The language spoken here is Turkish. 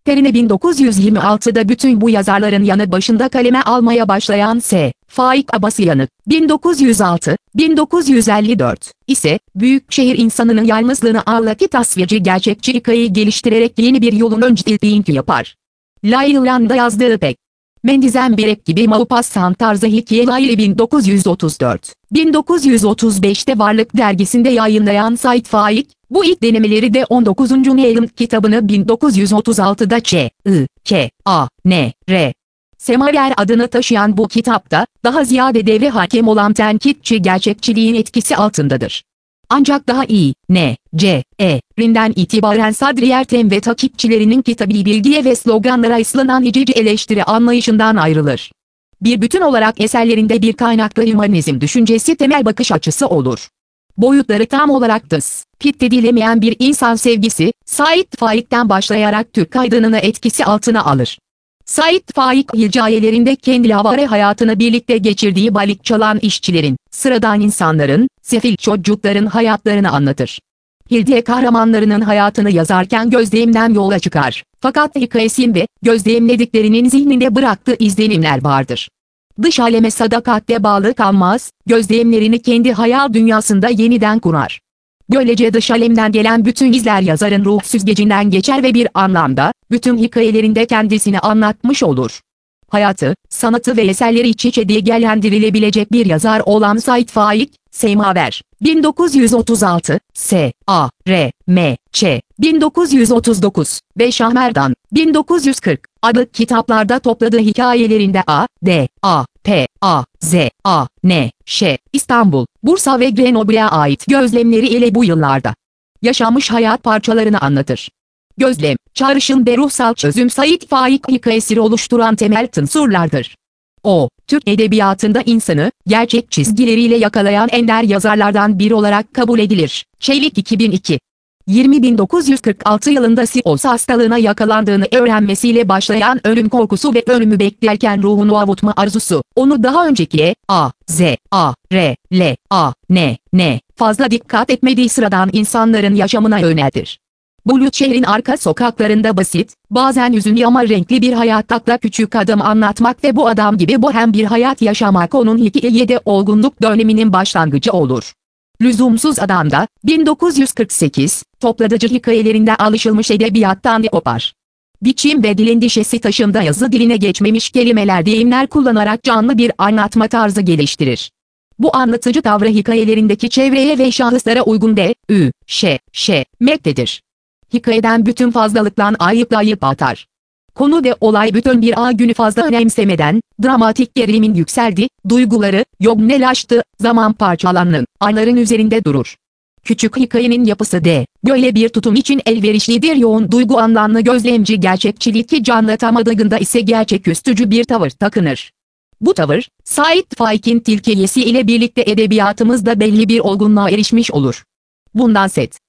Karakterini 1926'da bütün bu yazarların yanı başında kaleme almaya başlayan S. Faik Abasıyanık, 1906-1954 ise büyük şehir insanının yalnızlığını ağırlaki tasvirci gerçekçi hikayeyi geliştirerek yeni bir yolun öncülüğünü yapar. Lailan'da yazdığı pek Mendizem Berek gibi Maupassant tarzı hikayeleri 1934, 1935'te Varlık dergisinde yayınlayan Sait Faik, bu ilk denemeleri de 19. Neylem kitabını 1936'da Ç.I.K.A.N.R. Semayer adını taşıyan bu kitapta, daha ziyade devre hakim olan tenkitçi gerçekçiliğin etkisi altındadır. Ancak daha iyi, N.C.E.'rinden itibaren Sadri Ertem ve takipçilerinin kitabi bilgiye ve sloganlara ıslanan hicici eleştiri anlayışından ayrılır. Bir bütün olarak eserlerinde bir kaynaklı hümanizm düşüncesi temel bakış açısı olur. Boyutları tam olarak tespit edilemeyen bir insan sevgisi, Sait Faik'ten başlayarak Türk aydınını etkisi altına alır. Sait Faik hikayelerinde kendi avare hayatını birlikte geçirdiği balık çalan işçilerin, sıradan insanların, sefil çocukların hayatlarını anlatır. Hildiye kahramanlarının hayatını yazarken gözlemden yola çıkar. Fakat hikayesinde gözlemlediklerinin zihninde bıraktığı izlenimler vardır. Dış aleme sadakatle bağlı kalmaz, gözlemlerini kendi hayal dünyasında yeniden kurar. Böylece dış alemden gelen bütün izler yazarın ruh süzgecinden geçer ve bir anlamda, bütün hikayelerinde kendisini anlatmış olur. Hayatı, sanatı ve eserleri iç içe değerlendirilebilecek bir yazar olan Sait Faik, Semaver, 1936, S.A.R.M.Ç. 1939 ve Şahmerdan, 1940 adlı kitaplarda topladığı hikayelerinde A, D, A, P, A, Z, A, N, Ş, İstanbul, Bursa ve Grenoble'ye ait gözlemleri ile bu yıllarda yaşanmış hayat parçalarını anlatır. Gözlem, çağrışım ve ruhsal çözüm Sait Faik hikayesini oluşturan temel unsurlardır. O, Türk edebiyatında insanı, gerçek çizgileriyle yakalayan ender yazarlardan biri olarak kabul edilir. Çelik 2002. 1946 yılında siroz hastalığına yakalandığını öğrenmesiyle başlayan ölüm korkusu ve ölümü beklerken ruhunu avutma arzusu, onu daha önceki A, Z, A, R, L, A, N fazla dikkat etmediği sıradan insanların yaşamına yöneltir. Bulut şehrin arka sokaklarında basit, bazen hüzünlü ama renkli bir hayattakla küçük adam anlatmak ve bu adam gibi bohem bir hayat yaşamak onun hikayede olgunluk döneminin başlangıcı olur. Lüzumsuz Adam'da, 1948, topladıcı hikayelerinde alışılmış edebiyattan kopar. Biçim ve dil endişesi taşında yazı diline geçmemiş kelimeler deyimler kullanarak canlı bir anlatma tarzı geliştirir. Bu anlatıcı tavrı hikayelerindeki çevreye ve şahıslara uygun mektedir. Hikayeden bütün fazlalıktan ayıp atar. Konu ve olay bütün bir günü fazla önemsemeden, dramatik gerilimin yükseldi, duyguları, yoğunlaştı, zaman parçalanın, anların üzerinde durur. Küçük hikayenin yapısı böyle bir tutum için elverişlidir. Yoğun duygu anlamlı gözlemci gerçekçiliği canlatamadığında ise gerçeküstücü bir tavır takınır. Bu tavır, Sait Faik'in tilkiyesi ile birlikte edebiyatımızda belli bir olgunluğa erişmiş olur. Bundan